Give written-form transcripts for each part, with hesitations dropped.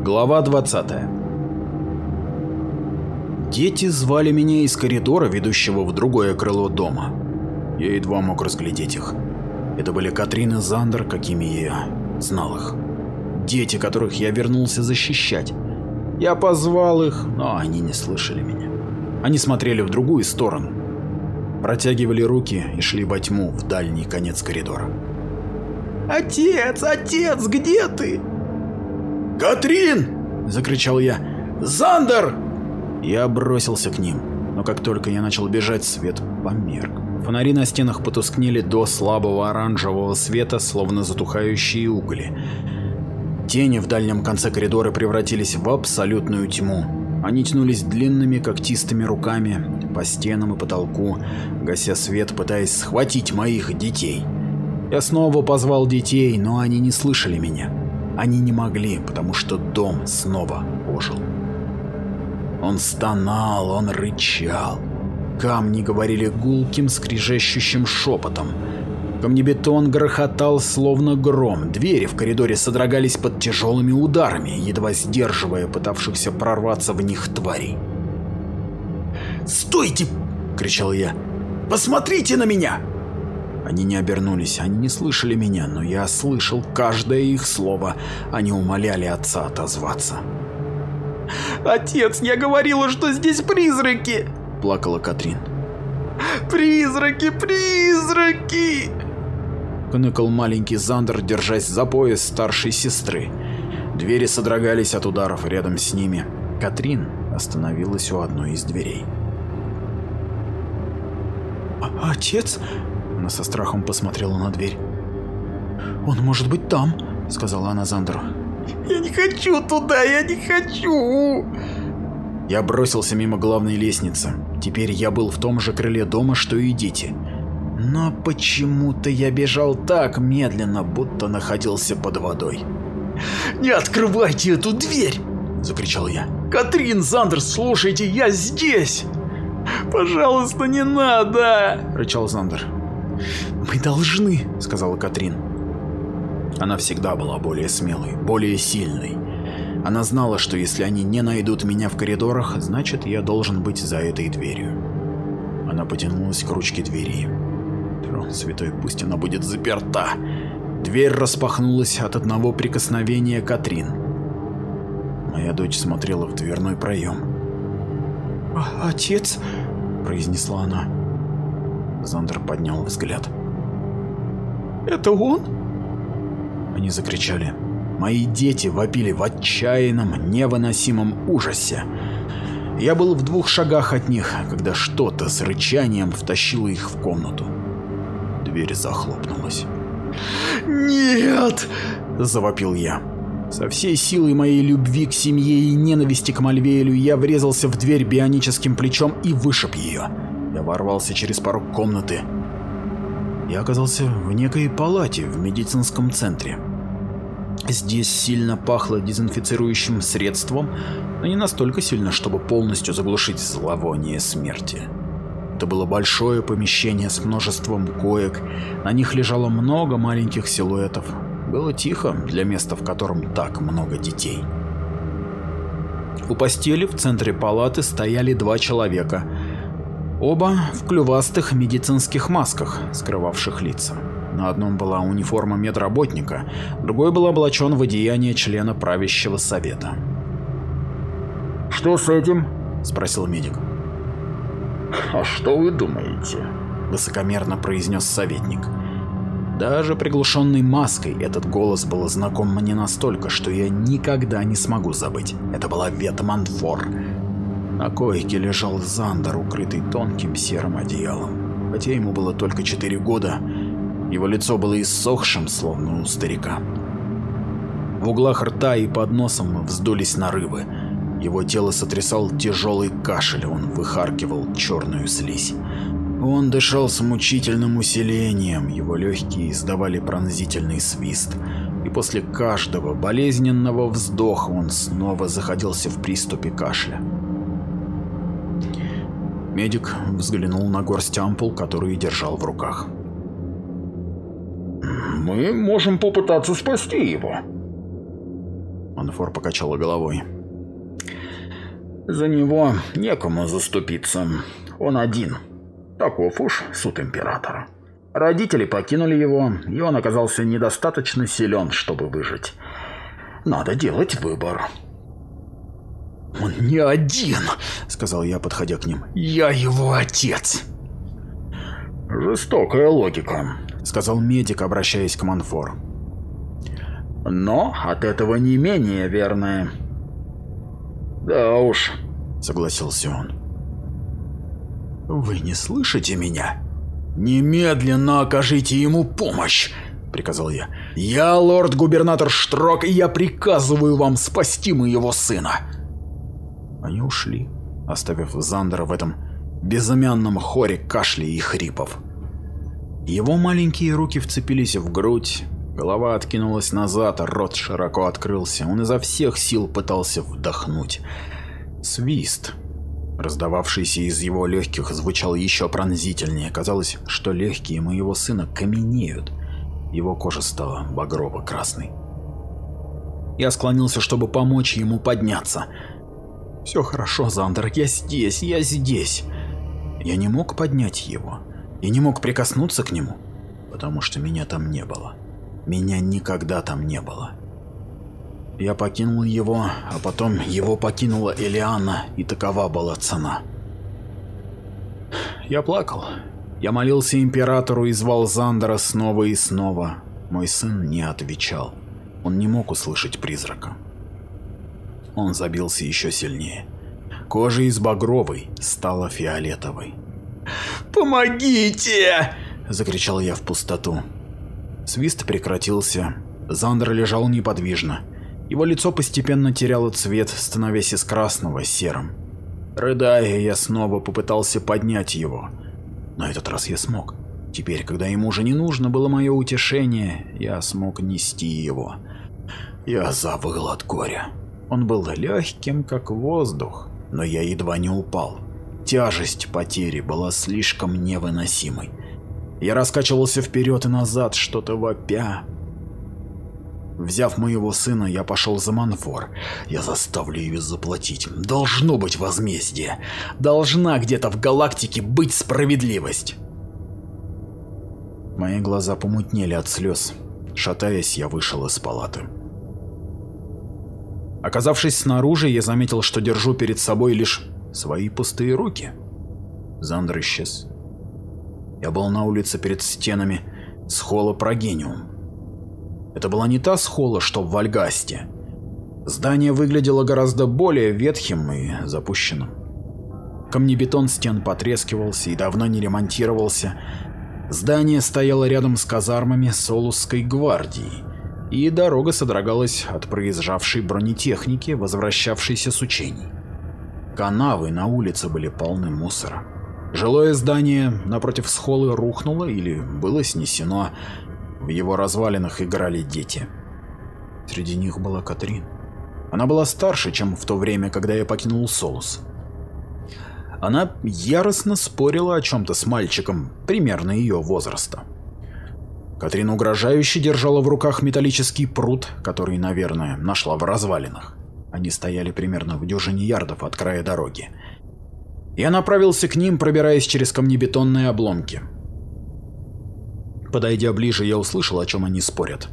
Глава 20. Дети звали меня из коридора, ведущего в другое крыло дома. Я едва мог разглядеть их. Это были Катрин и Зандер, какими я знал их. Дети, которых я вернулся защищать. Я позвал их, но они не слышали меня. Они смотрели в другую сторону. Протягивали руки и шли во тьму, в дальний конец коридора. «Отец, отец, где ты?» «Катрин!» – закричал я. «Зандер!» Я бросился к ним, но как только я начал бежать, свет померк. Фонари на стенах потускнели до слабого оранжевого света, словно затухающие угли. Тени в дальнем конце коридора превратились в абсолютную тьму. Они тянулись длинными когтистыми руками по стенам и потолку, гася свет, пытаясь схватить моих детей. Я снова позвал детей, но они не слышали меня. Они не могли, потому что дом снова ожил. Он стонал, он рычал. Камни говорили гулким, скрежещущим шепотом. Камнебетон грохотал, словно гром. Двери в коридоре содрогались под тяжелыми ударами, едва сдерживая пытавшихся прорваться в них тварей. «Стойте!» – кричал я. «Посмотрите на меня!» Они не обернулись, они не слышали меня, но я слышал каждое их слово. Они умоляли отца отозваться. «Отец, я говорила, что здесь призраки!» – плакала Катрин. «Призраки, призраки!» – кныкал маленький Зандер, держась за пояс старшей сестры. Двери содрогались от ударов рядом с ними. Катрин остановилась у одной из дверей. «Отец?» – она со страхом посмотрела на дверь. «Он может быть там», – сказала она Зандеру. «Я не хочу туда, я не хочу!» Я бросился мимо главной лестницы. Теперь я был в том же крыле дома, что и дети. Но почему-то я бежал так медленно, будто находился под водой. «Не открывайте эту дверь!» – закричал я. «Катрин, Зандер, слушайте, я здесь!» «Пожалуйста, не надо!» – рычал Зандер. «Мы должны!» – сказала Катрин. Она всегда была более смелой, более сильной. Она знала, что если они не найдут меня в коридорах, значит, я должен быть за этой дверью. Она потянулась к ручке двери. Трон святой, пусть она будет заперта. Дверь распахнулась от одного прикосновения Катрин. Моя дочь смотрела в дверной проем. «Отец?» – произнесла она. Зандер поднял взгляд. «Это он?» Они закричали. Мои дети вопили в отчаянном, невыносимом ужасе. Я был в 2 шагах от них, когда что-то с рычанием втащило их в комнату. Дверь захлопнулась. «Нет!» – завопил я. Со всей силой моей любви к семье и ненависти к Мальвеэлю я врезался в дверь бионическим плечом и вышиб ее. Я ворвался через порог комнаты. Я оказался в некой палате в медицинском центре. Здесь сильно пахло дезинфицирующим средством, но не настолько сильно, чтобы полностью заглушить зловоние смерти. Это было большое помещение с множеством коек, на них лежало много маленьких силуэтов. Было тихо для места, в котором так много детей. У постели в центре палаты стояли 2 человека. Оба в клювастых медицинских масках, скрывавших лица. На одном была униформа медработника, другой был облачен в одеяние члена правящего совета. «Что с этим?» – спросил медик. «А что вы думаете?» – высокомерно произнес советник. Даже приглушенный маской этот голос был знаком мне настолько, что я никогда не смогу забыть. Это была Вет Манфор. На койке лежал Зандер, укрытый тонким серым одеялом. Хотя ему было только 4 года, его лицо было иссохшим, словно у старика. В углах рта и под носом вздулись нарывы. Его тело сотрясал тяжелый кашель, он выхаркивал черную слизь. Он дышал с мучительным усилением, его легкие издавали пронзительный свист, и после каждого болезненного вздоха он снова заходился в приступе кашля. Медик взглянул на горсть ампул, которую держал в руках. «Мы можем попытаться спасти его». Манфор покачала головой. За него некому заступиться. Он один. Таков уж суд императора. Родители покинули его, и он оказался недостаточно силен, чтобы выжить. Надо делать выбор. «Он не один», — сказал я, подходя к ним. «Я его отец». «Жестокая логика», — сказал медик, обращаясь к Манфор. «Но от этого не менее верная». «Да уж», — согласился он. «Вы не слышите меня? Немедленно окажите ему помощь», — приказал я. «Я лорд-губернатор Штрок, и я приказываю вам спасти моего сына». Они ушли, оставив Зандера в этом безымянном хоре кашля и хрипов. Его маленькие руки вцепились в грудь, голова откинулась назад, а рот широко открылся. Он изо всех сил пытался вдохнуть. Свист, раздававшийся из его легких, звучал еще пронзительнее. Казалось, что легкие моего сына каменеют. Его кожа стала багрово-красной. Я склонился, чтобы помочь ему подняться. «Все хорошо, Зандер, я здесь, я здесь». Я не мог поднять его. И не мог прикоснуться к нему, потому что меня там не было. Меня никогда там не было. Я покинул его, а потом его покинула Элианна, и такова была цена. Я плакал. Я молился императору и звал Зандера снова и снова. Мой сын не отвечал. Он не мог услышать призрака. Он забился еще сильнее. Кожа из багровой стала фиолетовой. «Помогите!» – закричал я в пустоту. Свист прекратился. Зандер лежал неподвижно. Его лицо постепенно теряло цвет, становясь из красного серым. Рыдая, я снова попытался поднять его. На этот раз я смог. Теперь, когда ему уже не нужно было мое утешение, я смог нести его. Я завыл от горя. Он был легким, как воздух, но я едва не упал. Тяжесть потери была слишком невыносимой. Я раскачивался вперед и назад, что-то вопя. Взяв моего сына, я пошел за Манфор. Я заставлю ее заплатить. Должно быть возмездие. Должна где-то в галактике быть справедливость. Мои глаза помутнели от слез. Шатаясь, я вышел из палаты. Оказавшись снаружи, я заметил, что держу перед собой лишь свои пустые руки. Зандер исчез. Я был на улице перед стенами Схола Прогениум. Это была не та Схола, что в Вальгасте. Здание выглядело гораздо более ветхим и запущенным. Камнебетон стен потрескивался и давно не ремонтировался. Здание стояло рядом с казармами Солусской гвардии, и дорога содрогалась от проезжавшей бронетехники, возвращавшейся с учений. Канавы на улице были полны мусора. Жилое здание напротив Схолы рухнуло или было снесено. В его развалинах играли дети. Среди них была Катрин. Она была старше, чем в то время, когда я покинул Солус. Она яростно спорила о чем-то с мальчиком примерно ее возраста. Катрин угрожающе держала в руках металлический прут, который, наверное, нашла в развалинах. Они стояли примерно в дюжине ярдов от края дороги. Я направился к ним, пробираясь через камнебетонные обломки. Подойдя ближе, я услышал, о чем они спорят.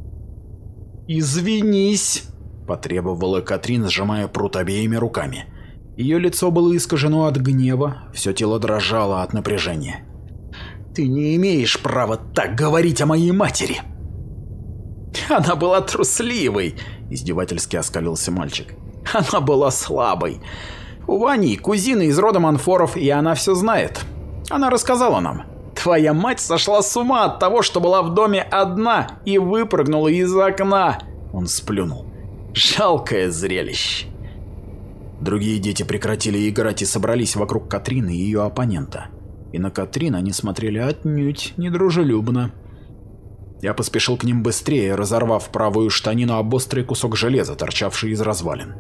«Извинись!» – потребовала Катрин, сжимая прут обеими руками. Ее лицо было искажено от гнева, все тело дрожало от напряжения. «Ты не имеешь права так говорить о моей матери!» «Она была трусливой!» – издевательски оскалился мальчик. «Она была слабой. У Вани кузина из рода Манфоров, и она все знает. Она рассказала нам. Твоя мать сошла с ума от того, что была в доме одна и выпрыгнула из окна!» Он сплюнул. «Жалкое зрелище!» Другие дети прекратили играть и собрались вокруг Катрины и ее оппонента. И на Катрин они смотрели отнюдь недружелюбно. Я поспешил к ним быстрее, разорвав правую штанину об острый кусок железа, торчавший из развалин.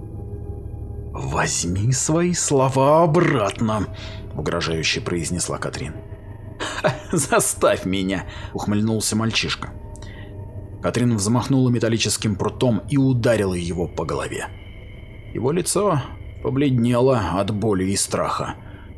«Возьми свои слова обратно», — угрожающе произнесла Катрин. «Заставь меня», — ухмыльнулся мальчишка. Катрин взмахнула металлическим прутом и ударила его по голове. Его лицо побледнело от боли и страха.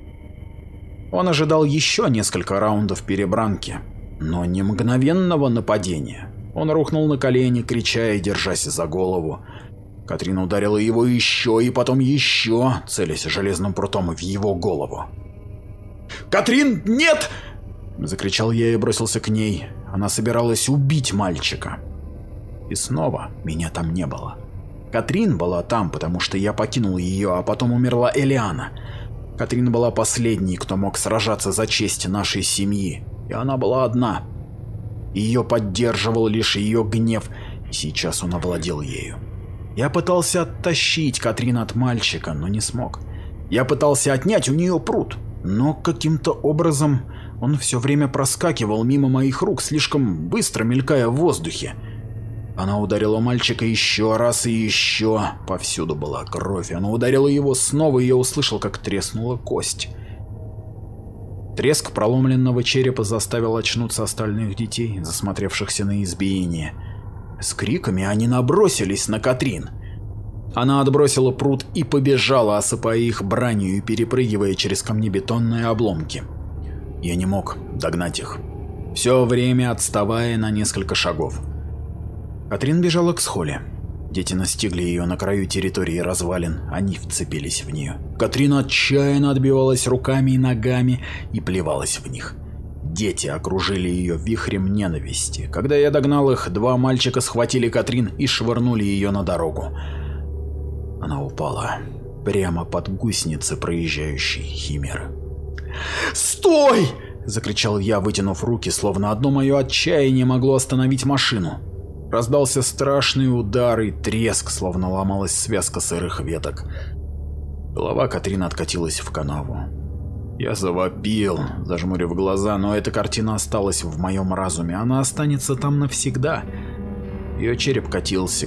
Он ожидал еще несколько раундов перебранки, но не мгновенного нападения. Он рухнул на колени, крича и держась за голову. Катрин ударила его еще и потом еще, целясь железным прутом в его голову. «Катрин, нет!» – закричал я и бросился к ней. Она собиралась убить мальчика. И снова меня там не было. Катрин была там, потому что я покинул ее, а потом умерла Элиана. Катрин была последней, кто мог сражаться за честь нашей семьи, и она была одна. Ее поддерживал лишь ее гнев, и сейчас он овладел ею. Я пытался оттащить Катрин от мальчика, но не смог. Я пытался отнять у нее прут, но каким-то образом он все время проскакивал мимо моих рук, слишком быстро мелькая в воздухе. Она ударила мальчика еще раз и еще. Повсюду была кровь. Она ударила его снова, и я услышал, как треснула кость. Треск проломленного черепа заставил очнуться остальных детей, засмотревшихся на избиение. С криками они набросились на Катрин. Она отбросила прут и побежала, осыпая их бранью и перепрыгивая через камнебетонные обломки. Я не мог догнать их, все время отставая на несколько шагов. Катрин бежала к схоле. Дети настигли ее на краю территории развалин, они вцепились в нее. Катрин отчаянно отбивалась руками и ногами и плевалась в них. Дети окружили ее вихрем ненависти. Когда я догнал их, два мальчика схватили Катрин и швырнули ее на дорогу. Она упала прямо под гусеницы проезжающей химеры. «Стой!» – закричал я, вытянув руки, словно одно мое отчаяние могло остановить машину. Раздался страшный удар и треск, словно ломалась связка сырых веток. Голова Катрин откатилась в канаву. Я завопил, зажмурив глаза, но эта картина осталась в моем разуме, она останется там навсегда. Ее череп катился.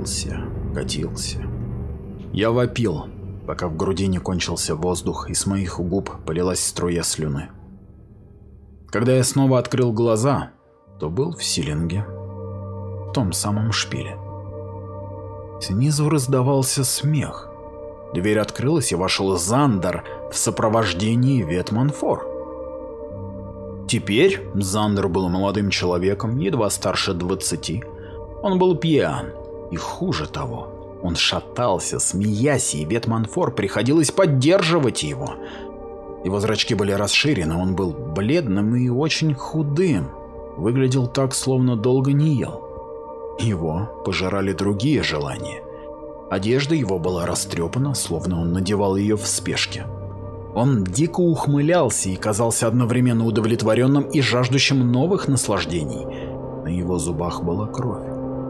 Я вопил, пока в груди не кончился воздух, и с моих губ полилась струя слюны. Когда я снова открыл глаза, то был в Силинге, в том самом шпиле. Снизу раздавался смех. Дверь открылась, и вошел Зандер в сопровождении Вет Манфор. Теперь Зандер был молодым человеком, едва старше 20. Он был пьян, и хуже того, он шатался, смеясь, и Вет Манфор приходилось поддерживать его. Его зрачки были расширены, он был бледным и очень худым, выглядел так, словно долго не ел. Его пожирали другие желания. Одежда его была растрепана, словно он надевал ее в спешке. Он дико ухмылялся и казался одновременно удовлетворенным и жаждущим новых наслаждений. На его зубах была кровь.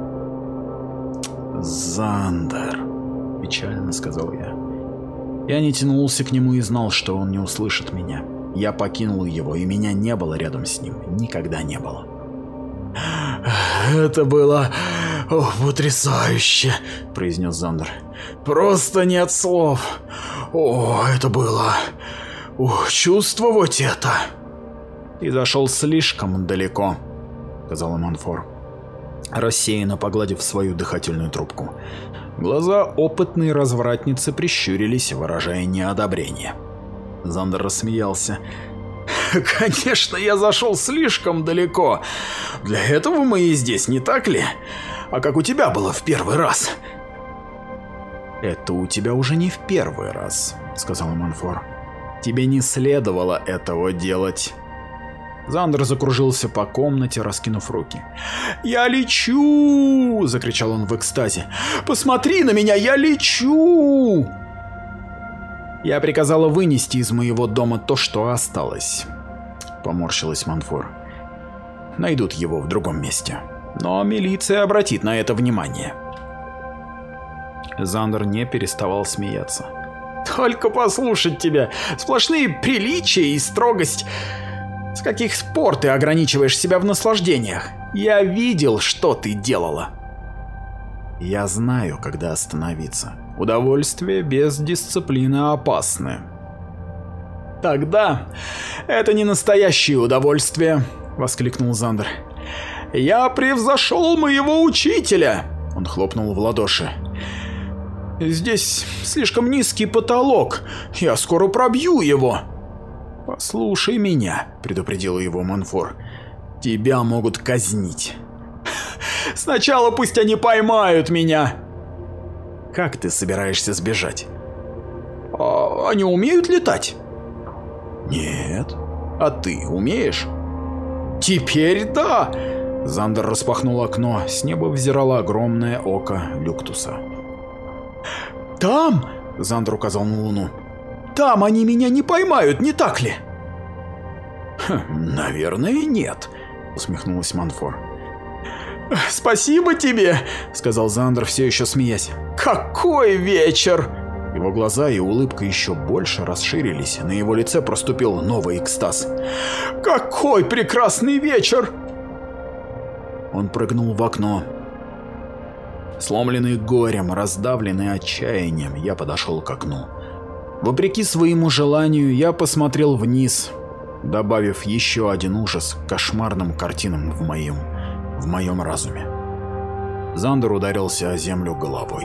«Зандер», – печально сказал я. Я не тянулся к нему и знал, что он не услышит меня. Я покинул его, и меня не было рядом с ним. Никогда не было. «Это было потрясающе», – произнес Зандер. «Просто нет слов. О, это было... чувствовать это». «Ты зашел слишком далеко», – сказала Манфор, рассеянно погладив свою дыхательную трубку. Глаза опытной развратницы прищурились, выражая неодобрение. Зандер рассмеялся. «Конечно, я зашел слишком далеко. Для этого мы и здесь, не так ли? А как у тебя было в первый раз?» «Это у тебя уже не в первый раз», — сказала Манфор. «Тебе не следовало этого делать». Зандер закружился по комнате, раскинув руки. «Я лечу!» — закричал он в экстазе. «Посмотри на меня, я лечу!» «Я приказала вынести из моего дома то, что осталось», — поморщилась Манфор. «Найдут его в другом месте. Но милиция обратит на это внимание». Зандер не переставал смеяться. «Только послушать тебя! Сплошные приличия и строгость! С каких пор ты ограничиваешь себя в наслаждениях? Я видел, что ты делала!» «Я знаю, когда остановиться. Удовольствие без дисциплины опасны». «Тогда это не настоящее удовольствие», — воскликнул Зандер. Я превзошел моего учителя!» Он хлопнул в ладоши. «Здесь слишком низкий потолок. Я скоро пробью его!» «Послушай меня», — предупредил его Монфор. «Тебя могут казнить». «Сначала пусть они поймают меня!» «Как ты собираешься сбежать?» «Они умеют летать?» «Нет. А ты умеешь?» «Теперь да!» Зандер распахнул окно. С неба взирало огромное око Люктуса. «Там!» — Зандер указал на Луну. «Там они меня не поймают, не так ли?» «Наверное, нет», — усмехнулась Монфор. «Спасибо тебе», — сказал Зандер, все еще смеясь. «Какой вечер!» Его глаза и улыбка еще больше расширились, на его лице проступил новый экстаз. «Какой прекрасный вечер!» Он прыгнул в окно. Сломленный горем, раздавленный отчаянием, я подошел к окну. Вопреки своему желанию, я посмотрел вниз, добавив еще один ужас к кошмарным картинам в моем разуме. Зандер ударился о землю головой.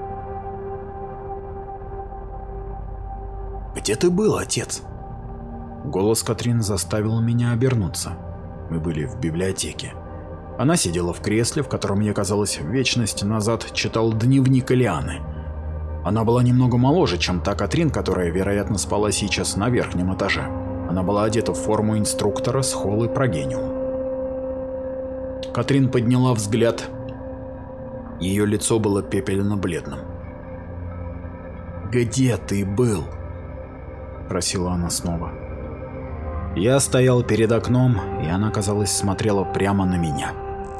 «Где ты был, отец?» Голос Катрин заставил меня обернуться. Мы были в библиотеке. Она сидела в кресле, в котором я, казалось, вечность назад читал дневник Элианы. Она была немного моложе, чем та Катрин, которая, вероятно, спала сейчас на верхнем этаже. Она была одета в форму инструктора с холлы Прогениум. Катрин подняла взгляд. Ее лицо было пепельно-бледным. «Где ты был?» — просила она снова. Я стоял перед окном, и она, казалось, смотрела прямо на меня.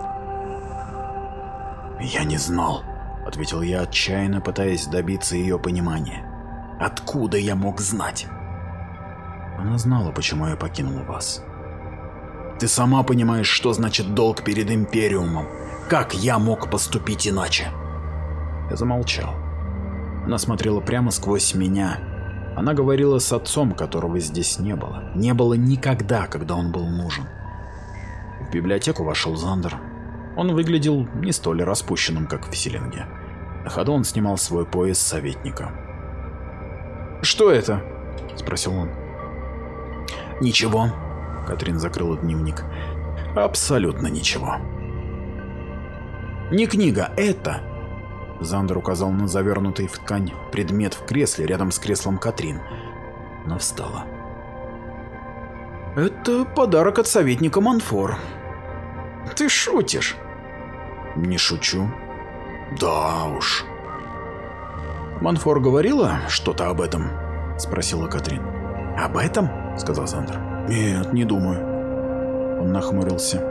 «Я не знал», — ответил я, отчаянно пытаясь добиться ее понимания. «Откуда я мог знать?» Она знала, почему я покинул вас. Ты сама понимаешь, что значит долг перед Империумом. Как я мог поступить иначе?» Я замолчал. Она смотрела прямо сквозь меня. Она говорила с отцом, которого здесь не было. Не было никогда, когда он был нужен. В библиотеку вошел Зандер. Он выглядел не столь распущенным, как в Силинге. На ходу он снимал свой пояс советника. «Что это?» — спросил он. «Ничего». Катрин закрыла дневник. «Абсолютно ничего». «Не книга, это...» Зандер указал на завернутый в ткань предмет в кресле рядом с креслом Катрин. Она встала. «Это подарок от советника Монфор». «Ты шутишь?» «Не шучу». «Да уж». «Монфор говорила что-то об этом?» — спросила Катрин. «Об этом?» — сказал Зандер. «Нет, не думаю». Он нахмурился.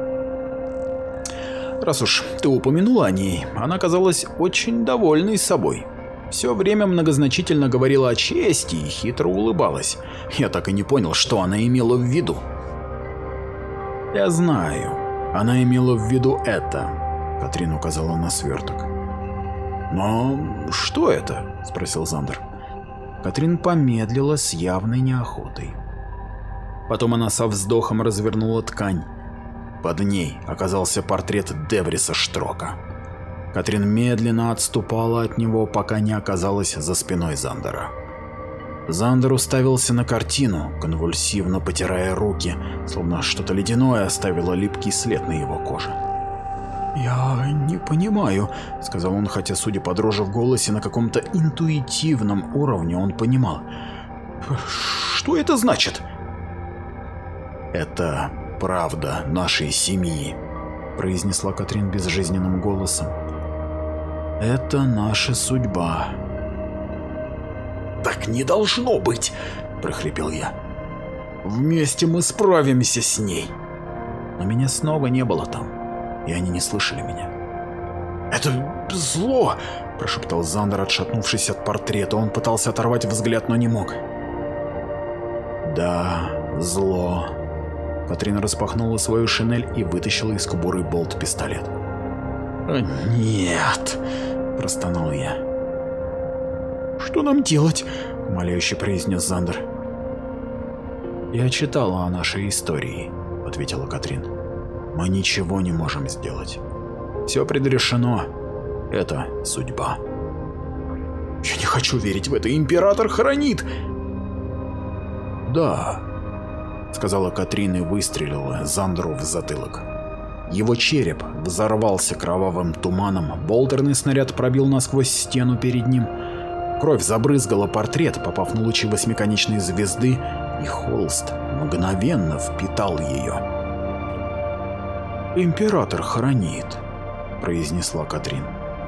«Раз уж ты упомянула о ней, она казалась очень довольной собой. Все время многозначительно говорила о чести и хитро улыбалась. Я так и не понял, что она имела в виду». «Я знаю. Она имела в виду это», — Катрин указала на сверток. «Но что это?» — спросил Зандер. Катрин помедлила с явной неохотой. Потом она со вздохом развернула ткань. Под ней оказался портрет Девриса Штрока. Катрин медленно отступала от него, пока не оказалась за спиной Зандера. Зандер уставился на картину, конвульсивно потирая руки, словно что-то ледяное оставило липкий след на его коже. «Я не понимаю», — сказал он, хотя, судя по дрожи в голосе, на каком-то интуитивном уровне он понимал. «Что это значит?» «Это правда нашей семьи», — произнесла Катрин безжизненным голосом. «Это наша судьба». «Так не должно быть», — прохрипел я. «Вместе мы справимся с ней». Но меня снова не было там, и они не слышали меня. «Это зло», — прошептал Зандер, отшатнувшись от портрета. Он пытался оторвать взгляд, но не мог. «Да, зло». Катрин распахнула свою шинель и вытащила из кобуры болт-пистолет. «Нет», — простонал я. «Что нам делать?» — умоляюще произнес Зандер. «Я читала о нашей истории», — ответила Катрин. мы ничего не можем сделать. Все предрешено. Это судьба. Я не хочу верить в это. Император хранит. Да, сказала Катрин и выстрелила Зандеру в затылок. Его череп взорвался кровавым туманом, болтерный снаряд пробил насквозь стену перед ним. Кровь забрызгала портрет, попав на лучи восьмиконечной звезды, и холст мгновенно впитал ее. «Император хранит», — произнесла Катрин.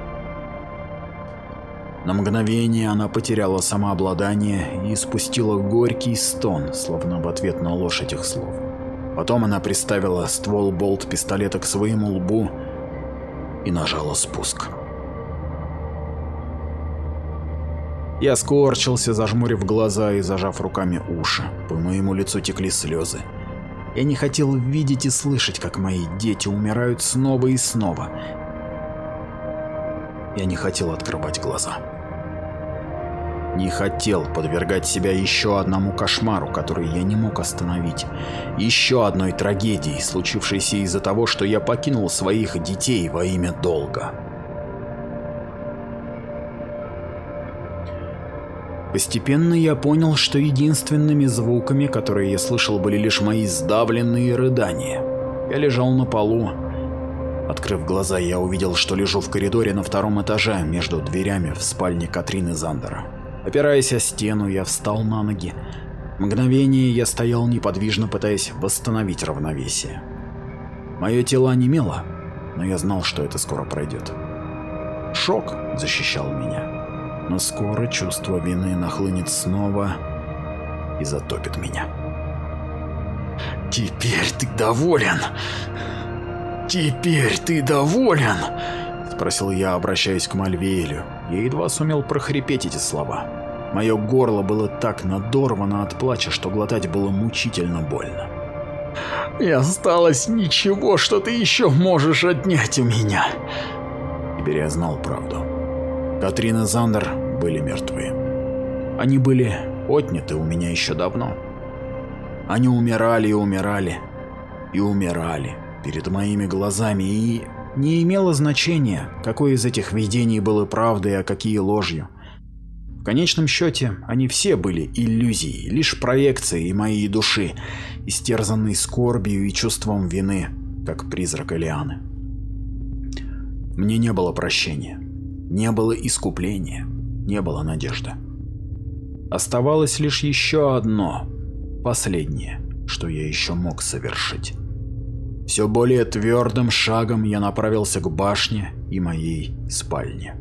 На мгновение она потеряла самообладание и испустила горький стон, словно в ответ на ложь этих слов. Потом она приставила ствол болт-пистолета к своему лбу и нажала спуск. Я скорчился, зажмурив глаза и зажав руками уши. По моему лицу текли слезы. Я не хотел видеть и слышать, как мои дети умирают снова и снова. Я не хотел открывать глаза. Не хотел подвергать себя еще одному кошмару, который я не мог остановить. Еще одной трагедии, случившейся из-за того, что я покинул своих детей во имя долга. Постепенно я понял, что единственными звуками, которые я слышал, были лишь мои сдавленные рыдания. Я лежал на полу. Открыв глаза, я увидел, что лежу в коридоре на втором этаже между дверями в спальне Катрин и Зандера. Опираясь о стену, я встал на ноги. Мгновение я стоял неподвижно, пытаясь восстановить равновесие. Мое тело онемело, но я знал, что это скоро пройдет. Шок защищал меня, но скоро чувство вины нахлынет снова и затопит меня. «Теперь ты доволен? Теперь ты доволен?» — спросил я, обращаясь к Мальвеэлю. Я едва сумел прохрипеть эти слова. Мое горло было так надорвано от плача, что глотать было мучительно больно. «Не осталось ничего, что ты еще можешь отнять у меня!» Теперь я знал правду. Катрин и Зандер были мертвы. Они были отняты у меня еще давно. Они умирали и умирали, и умирали перед моими глазами, и не имело значения, какое из этих видений было правдой, а какие ложью. В конечном счете, они все были иллюзией, лишь проекцией моей души, истерзанной скорбью и чувством вины, как призрак Элианы. Мне не было прощения, не было искупления, не было надежды. Оставалось лишь еще одно, последнее, что я еще мог совершить. Все более твердым шагом я направился к башне и моей спальне.